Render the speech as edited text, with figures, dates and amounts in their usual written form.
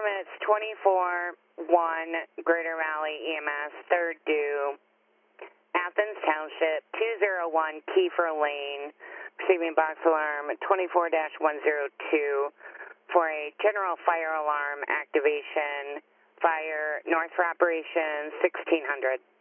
Estimates 24-1 Greater Valley EMS, third due, Athens Township, 201 Kiefer Lane, receiving box alarm 24-102 for a general fire alarm activation, fire north for operation 1600.